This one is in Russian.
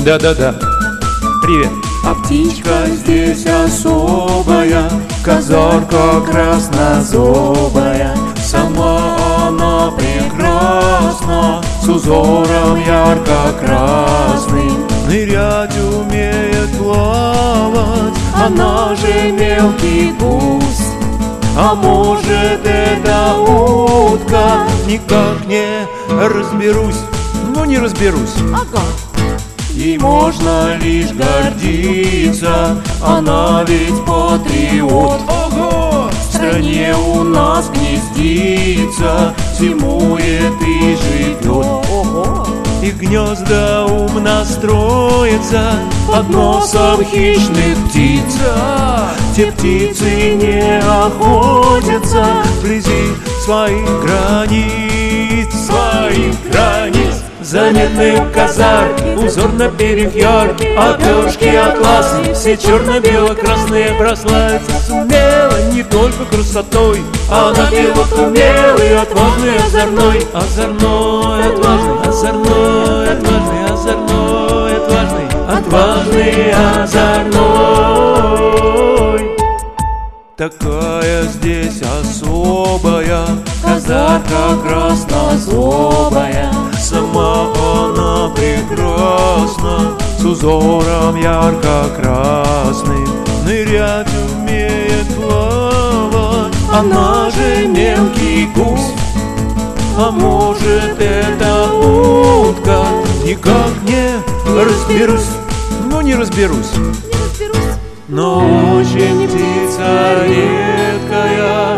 Да-да-да, привет. А птичка здесь особая, казарка краснозубая. Сама она прекрасна, с узором ярко-красным. Нырять умеет, плавать, Она же мелкий гусь. а может это утка? Никак не разберусь, ну не разберусь. Ага. Ей можно лишь гордиться, она ведь патриот. Ого! В стране у нас гнездится, зимует и живет. Ого. И гнезда умно строятся под носом хищных птиц. Те птицы не охотятся вблизи своих границ, своих границ. Заметны в казарке, узор на перьях яркий, одежки атласные, все черно-бело-красные. Прославиться сумела не только красотой, она пилот умелый, отважный, озорной. Озорной, отважный, озорной, отважный, озорной, отважный, отважный, озорной. Такая здесь особая казарка краснозубая. Сама она прекрасна, с узором ярко-красным. Нырять умеет, плавать, она же мелкий гусь. А может это утка? Никак не разберусь, ну не разберусь. Не разберусь. Но очень птица редкая.